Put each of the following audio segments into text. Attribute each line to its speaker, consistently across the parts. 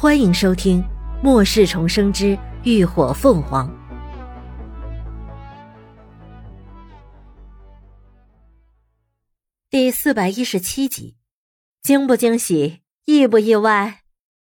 Speaker 1: 欢迎收听《末世重生之浴火凤凰》第417集，惊不惊喜，意不意外？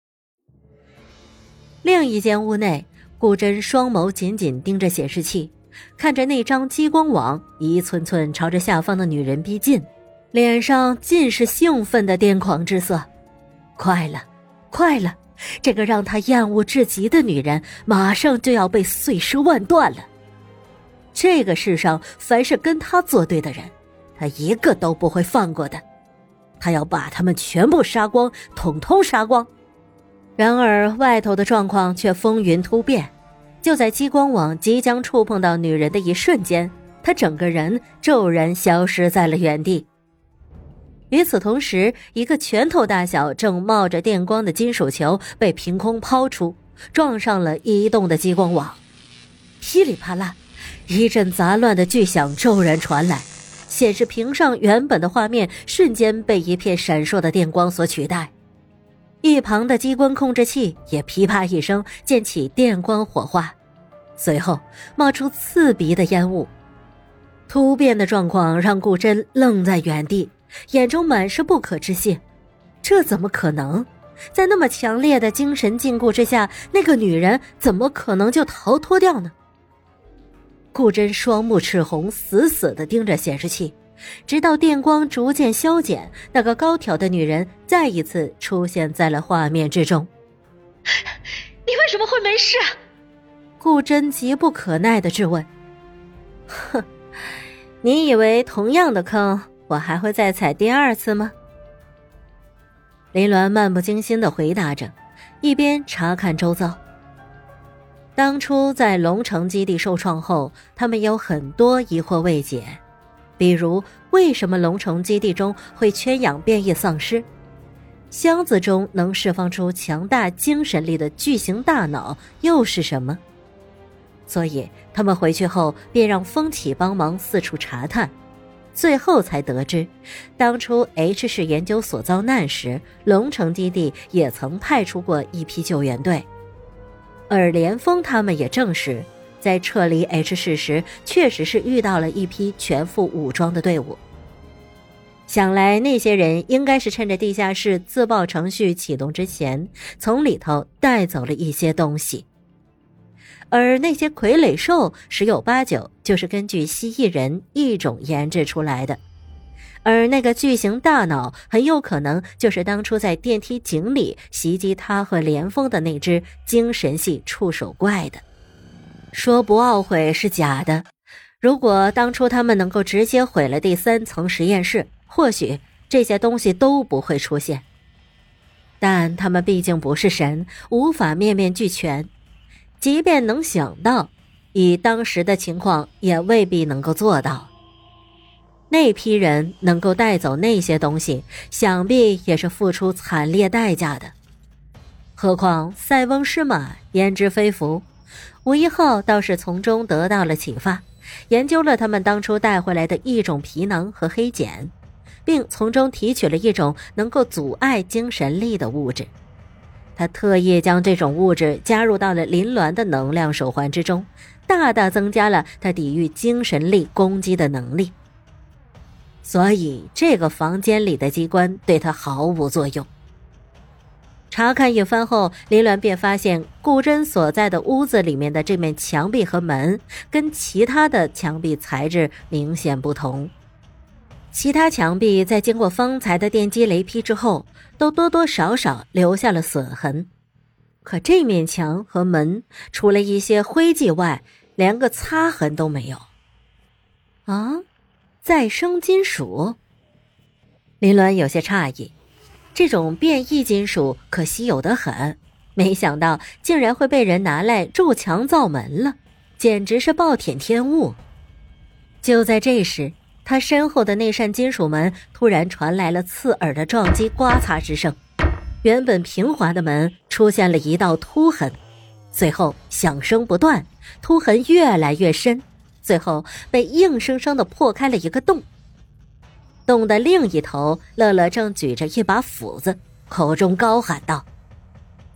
Speaker 1: 另一间屋内，顾真双眸紧紧盯着显示器，看着那张激光网一寸寸朝着下方的女人逼近，脸上尽是兴奋的癫狂之色。快了，快了！这个让他厌恶至极的女人马上就要被碎尸万段了。这个世上凡是跟他作对的人，他一个都不会放过的。他要把他们全部杀光，统统杀光。然而外头的状况却风云突变，就在激光网即将触碰到女人的一瞬间，他整个人骤然消失在了原地。与此同时，一个拳头大小正冒着电光的金属球被凭空抛出，撞上了移动的激光网。噼里啪啦，一阵杂乱的巨响骤然传来，显示屏上原本的画面瞬间被一片闪烁的电光所取代。一旁的机关控制器也噼啪一声溅起电光火花，随后冒出刺鼻的烟雾。突变的状况让顾真愣在原地，眼中满是不可置信。这怎么可能？在那么强烈的精神禁锢之下，那个女人怎么可能就逃脱掉呢？顾真双目赤红，死死地盯着显示器，直到电光逐渐消减，那个高挑的女人再一次出现在了画面之中。
Speaker 2: 你为什么会没事？
Speaker 1: 顾真急不可耐地质问。哼，你以为同样的坑我还会再踩第二次吗？林鸾漫不经心地回答着，一边查看周遭。当初在龙城基地受创后，他们有很多疑惑未解，比如为什么龙城基地中会圈养变异丧尸？箱子中能释放出强大精神力的巨型大脑又是什么？所以他们回去后便让风起帮忙四处查探，最后才得知，当初 H 市研究所遭难时，龙城基地也曾派出过一批救援队。而连峰他们也证实，在撤离 H 市时，确实是遇到了一批全副武装的队伍。想来那些人应该是趁着地下室自爆程序启动之前，从里头带走了一些东西。而那些傀儡兽十有八九就是根据蜥蜴人异种研制出来的，而那个巨型大脑很有可能就是当初在电梯井里袭击他和连峰的那只精神系触手怪的。说不懊悔是假的，如果当初他们能够直接毁了第3层实验室，或许这些东西都不会出现。但他们毕竟不是神，无法面面俱全，即便能想到，以当时的情况也未必能够做到。那批人能够带走那些东西，想必也是付出惨烈代价的。何况塞翁失马焉知非福，吴一浩倒是从中得到了启发，研究了他们当初带回来的一种皮囊和黑碱，并从中提取了一种能够阻碍精神力的物质。他特意将这种物质加入到了林鸾的能量手环之中，大大增加了他抵御精神力攻击的能力。所以这个房间里的机关对他毫无作用。查看一番后，林鸾便发现顾真所在的屋子里面的这面墙壁和门跟其他的墙壁材质明显不同。其他墙壁在经过方才的电击雷劈之后，都多多少少留下了损痕，可这面墙和门除了一些灰迹外，连个擦痕都没有。啊，再生金属？林鸾有些诧异，这种变异金属可稀有得很，没想到竟然会被人拿来筑墙造门了，简直是暴殄天物。就在这时，他身后的那扇金属门突然传来了刺耳的撞击刮擦之声，原本平滑的门出现了一道凸痕，随后响声不断，凸痕越来越深，最后被硬生生地破开了一个洞。洞的另一头，乐乐正举着一把斧子，口中高喊道：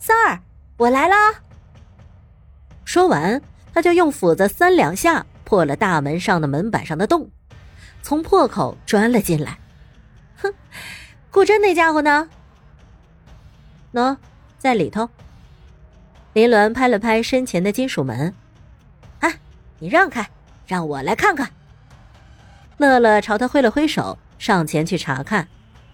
Speaker 1: 三儿，我来啦！说完，他就用斧子3、2下破了大门上的门板上的洞，从破口钻了进来。哼，顾真那家伙呢？喏，在里头。林鸾拍了拍身前的金属门，哎，你让开，让我来看看。乐乐朝他挥了挥手，上前去查看。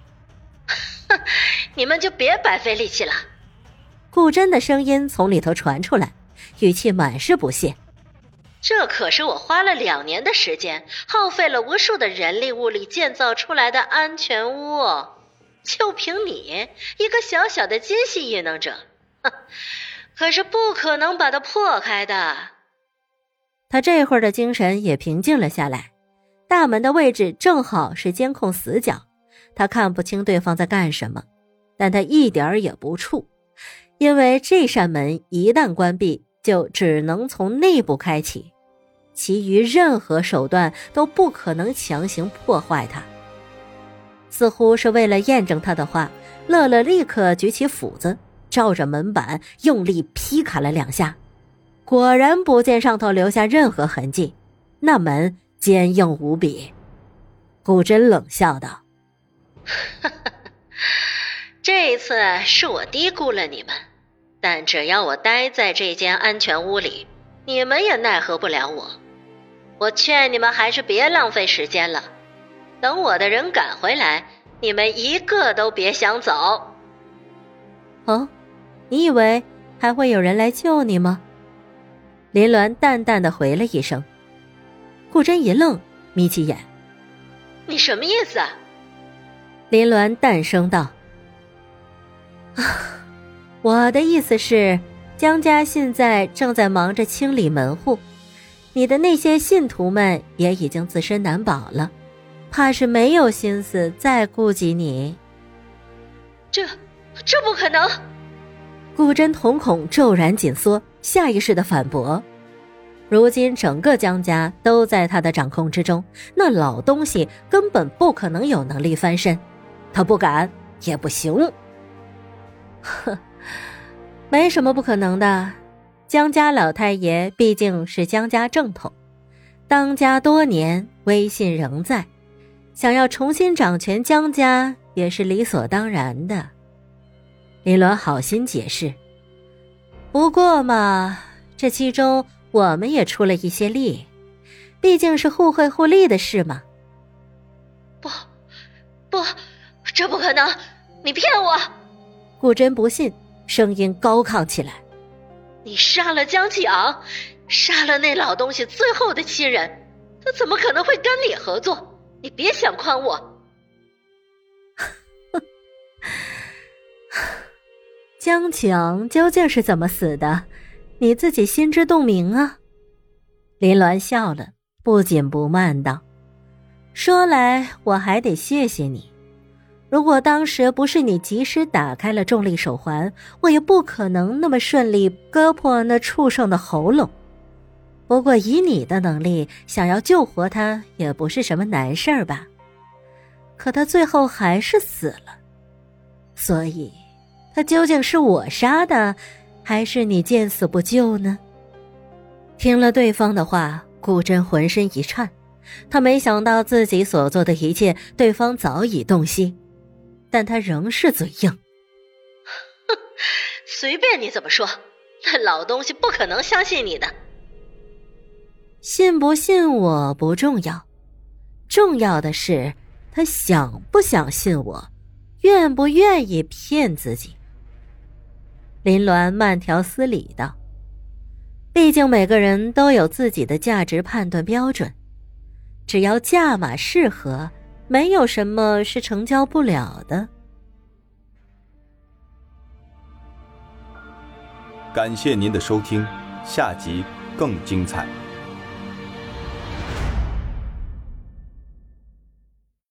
Speaker 2: 你们就别白费力气了。
Speaker 1: 顾真的声音从里头传出来，语气满是不屑。
Speaker 2: 这可是我花了2年的时间，耗费了无数的人力物力建造出来的安全屋哦，就凭你一个小小的精细异能者，可是不可能把它破开的。
Speaker 1: 他这会儿的精神也平静了下来，大门的位置正好是监控死角，他看不清对方在干什么，但他一点儿也不怵，因为这扇门一旦关闭，就只能从内部开启，其余任何手段都不可能强行破坏它。似乎是为了验证他的话，乐乐立刻举起斧子，照着门板用力劈砍了2下，果然不见上头留下任何痕迹，那门坚硬无比。顾真冷笑道：
Speaker 2: 这一次是我低估了你们，但只要我待在这间安全屋里，你们也奈何不了我。我劝你们还是别浪费时间了，等我的人赶回来，你们一个都别想走。
Speaker 1: 哦，你以为还会有人来救你吗？林鸾淡淡地回了一声。顾真一愣，眯起眼。
Speaker 2: 你什么意思啊？
Speaker 1: 林鸾淡声道：我的意思是，江家现在正在忙着清理门户，你的那些信徒们也已经自身难保了，怕是没有心思再顾及你。
Speaker 2: 这不可能！
Speaker 1: 顾真瞳孔骤然紧缩，下意识地反驳。如今整个江家都在他的掌控之中，那老东西根本不可能有能力翻身，他不敢也不行。呵，没什么不可能的，江家老太爷毕竟是江家正统，当家多年，威信仍在，想要重新掌权江家也是理所当然的。林鸾好心解释，不过嘛，这其中我们也出了一些力，毕竟是互惠互利的事嘛。
Speaker 2: 不，这不可能，你骗我！
Speaker 1: 顾真不信，声音高亢起来。
Speaker 2: 你杀了江启昂，杀了那老东西最后的亲人，他怎么可能会跟你合作？你别想诓我。
Speaker 1: 江启昂究竟是怎么死的，你自己心知肚明啊。林鸾笑了，不紧不慢道：说来我还得谢谢你，如果当时不是你及时打开了重力手环，我也不可能那么顺利割破那畜生的喉咙。不过以你的能力，想要救活他也不是什么难事儿吧。可他最后还是死了，所以他究竟是我杀的，还是你见死不救呢？听了对方的话，顾真浑身一颤，他没想到自己所做的一切，对方早已洞悉，但他仍是嘴硬。
Speaker 2: 随便你怎么说，那老东西不可能相信你的。
Speaker 1: 信不信我不重要，重要的是他想不想信我，愿不愿意骗自己。林鸾慢条斯理道：毕竟每个人都有自己的价值判断标准，只要价码适合，没有什么是成交不了的。
Speaker 3: 感谢您的收听，下集更精彩。